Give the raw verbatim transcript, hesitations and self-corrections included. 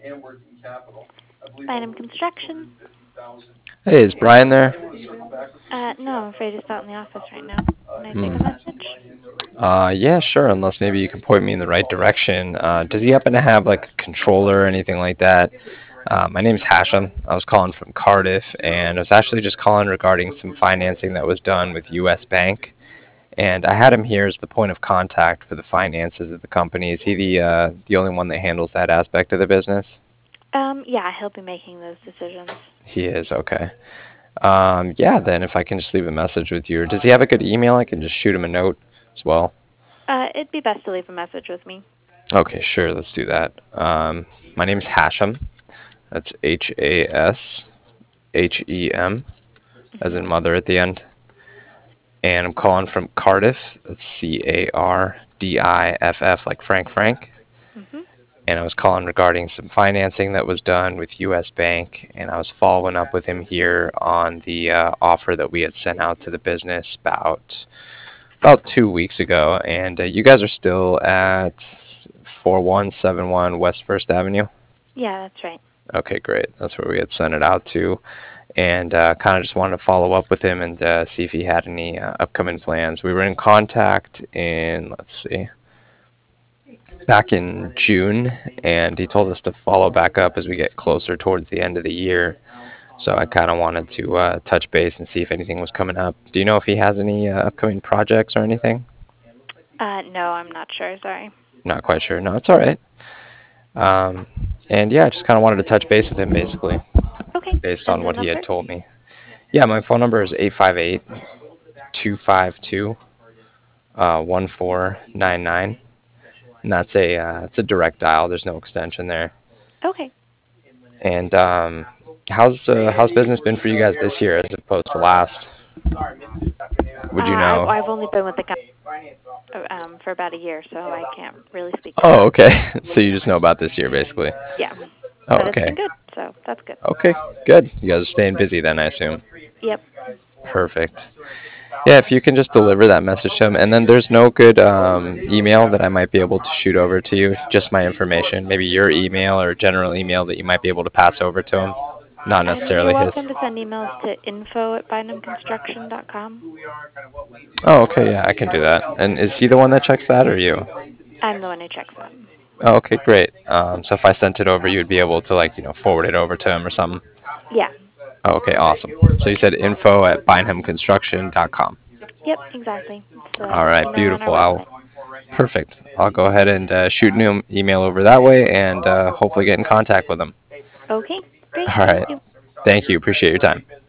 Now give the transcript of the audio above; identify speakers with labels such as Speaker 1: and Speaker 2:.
Speaker 1: Bynum Construction.
Speaker 2: Hey, is Brian there?
Speaker 1: Uh, no, I'm afraid he's not in the office right now. Can I take a
Speaker 2: Hmm.
Speaker 1: message?
Speaker 2: Uh, yeah, sure, unless maybe you can point me in the right direction. Uh, does he happen to have like a controller or anything like that? Uh, my name's Hashem. I was calling from Cardiff, and I was actually just calling regarding some financing that was done with U S. Bank. And I had him here as the point of contact for the finances of the company. Is he the uh, the only one that handles that aspect of the business?
Speaker 1: Um, yeah, he'll be making those decisions.
Speaker 2: He is, okay. Um, yeah, then if I can just leave a message with you. Or does he have a good email? I can just shoot him a note as well.
Speaker 1: Uh, it'd be best to leave a message with me.
Speaker 2: Okay, sure, let's do that. Um, my name's Hashem. That's H A S H E M, as
Speaker 1: Mhm.
Speaker 2: in mother at the end. And I'm calling from Cardiff. That's C A R D I F F, like Frank Frank.
Speaker 1: Mhm.
Speaker 2: And I was calling regarding some financing that was done with U S. Bank, and I was following up with him here on the uh, offer that we had sent out to the business about about two weeks ago. And uh, you guys are still at four one seven one West First Avenue?
Speaker 1: Yeah, that's right.
Speaker 2: Okay, great. That's where we had sent it out to. And uh, kind of just wanted to follow up with him and uh, see if he had any uh, upcoming plans. We were in contact in, let's see, back in June, and he told us to follow back up as we get closer towards the end of the year. So I kind of wanted to uh, touch base and see if anything was coming up. Do you know if he has any uh, upcoming projects or anything?
Speaker 1: Uh, no, I'm not sure. Sorry.
Speaker 2: Not quite sure. No, it's all right. Um, and yeah, I just kind of wanted to touch base with him basically,
Speaker 1: Okay.
Speaker 2: based
Speaker 1: And
Speaker 2: on
Speaker 1: the
Speaker 2: what he had
Speaker 1: number?
Speaker 2: told me. Yeah, my phone number is eight five eight, two five two, uh, one four nine nine. And that's a uh, it's a direct dial. There's no extension there.
Speaker 1: Okay.
Speaker 2: And um, how's uh, how's business been for you guys this year as opposed to last?
Speaker 1: Uh,
Speaker 2: Would you
Speaker 1: I've
Speaker 2: know?
Speaker 1: I've only been with the company um for about a year, so I can't really speak to
Speaker 2: Oh,
Speaker 1: that.
Speaker 2: okay. So you just know about this year, basically.
Speaker 1: Yeah,
Speaker 2: Oh,
Speaker 1: but it's been
Speaker 2: okay.
Speaker 1: good, so that's good.
Speaker 2: Okay, good. You guys are staying busy then, I assume.
Speaker 1: Yep.
Speaker 2: Perfect. Yeah, if you can just deliver that message to him, and then there's no good um, email that I might be able to shoot over to you, just my information, maybe your email or general email that you might be able to pass over to him, not
Speaker 1: Um, you're
Speaker 2: necessarily his.
Speaker 1: welcome to send emails to info at bynum construction dot com.
Speaker 2: Oh, okay, yeah, I can do that. And is he the one that checks that, or you?
Speaker 1: I'm the one who checks that.
Speaker 2: Oh, okay, great. Um, so if I sent it over, you'd be able to like you know forward it over to him or something.
Speaker 1: Yeah.
Speaker 2: Oh, okay, awesome. So you said info at bynum construction dot com.
Speaker 1: Yep, exactly. It's
Speaker 2: All
Speaker 1: the
Speaker 2: right,
Speaker 1: email on our
Speaker 2: beautiful. I'll
Speaker 1: website.
Speaker 2: perfect. I'll go ahead and uh, shoot an email over that way, and uh, hopefully get in contact with him.
Speaker 1: Okay, great.
Speaker 2: All
Speaker 1: Thank
Speaker 2: right.
Speaker 1: you.
Speaker 2: Thank you. Appreciate your time.